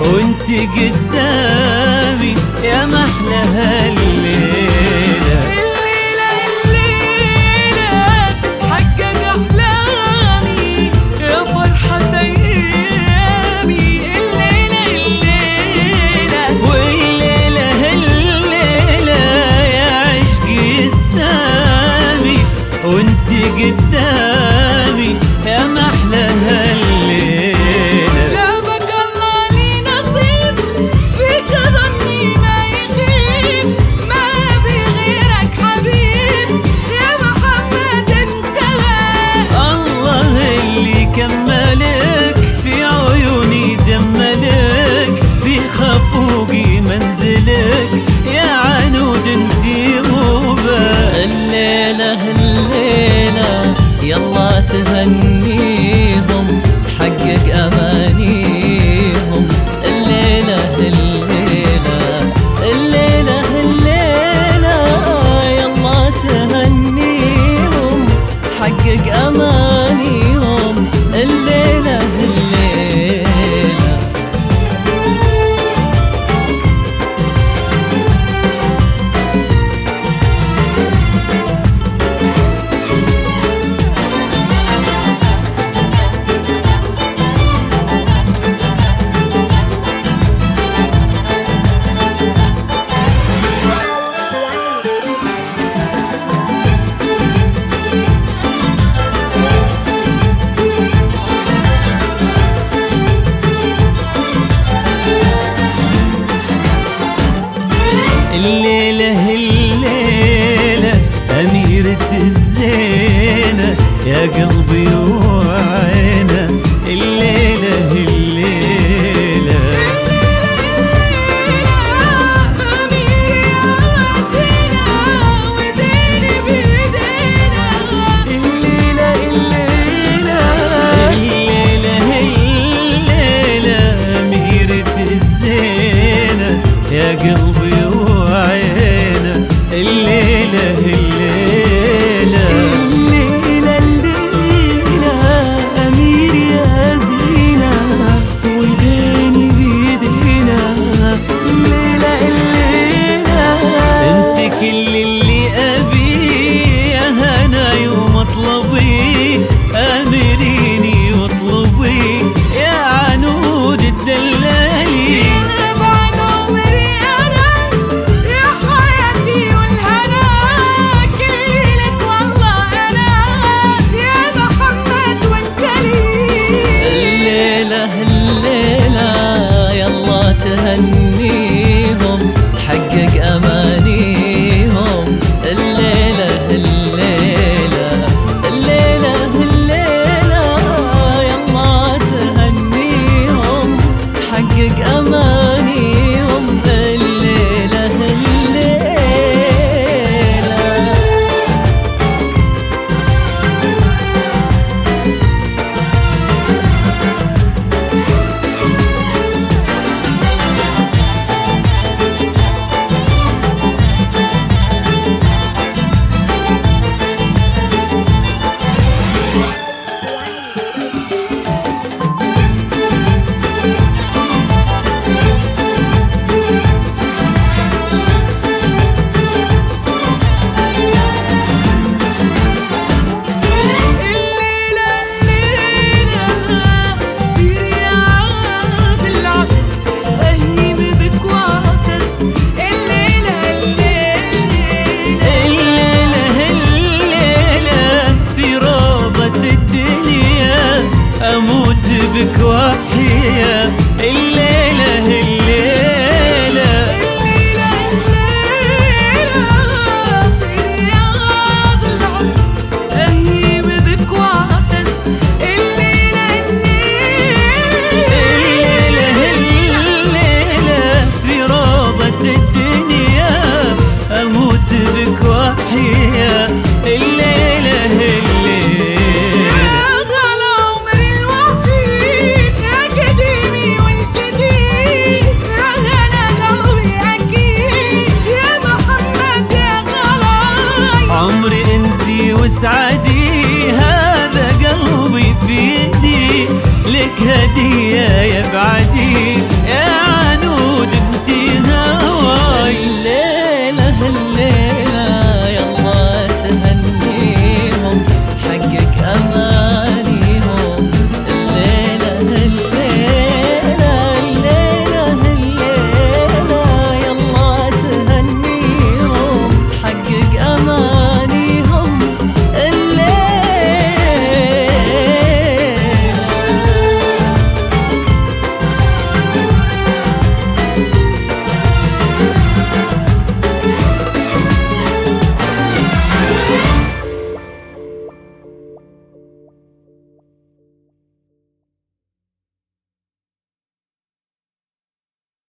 وانت قدامي يا محلى هالليلة. الليلة الليلة تتحقق أحلامي يا فرحة أيامي. الليلة الليلة والليلة الليلة يا عشقي السامي وانت قدامي يا محلى هالليلة. جابك الله لي نصيب فيك ظني ما يخيب، ما أبي غيرك حبيب يا محمد انتهى. الله اللي كملك في عيوني جملك في خفوقي منزلك يا عنود انتي غوبة. الليلة الليلة يلا تهنيهم تحقق أمانيهم. الليلة الليلة الليلة الليلة يلا تهنيهم تحقق أمانيهم. الليلة الليلة الليلة الليلة أميرة الزينة يا قلبي وعينة. الليلة الليلة أميرة الزينة يا قلبي وعينة. الليلة الليلة الليلة الليلة أمير يا زينة وديني بيدينا. الليلة الليلة انت كل اللي أبيه يا هناي ومطلبي. أمريني واطلبي يا عنود الدلالي. بعد عمري أنا يا حياتي والهنا كلك والله أنا يا محمد وانت لي. الليلة الليلة يلا تهنيهم تحقق أمانيهم. الليلة الليلة الليلة الليلة يلا تهنيهم تحقق أمانيهم. الليلة الليلة بك وحية. الليلة الليلة في رياض العز أهيم بك وعتز. الليلة الليلة في روضة الدنيا أموت بك وحية. الليلة وسعدي هذا قلبي في يدي لك هدية يا بعدي يا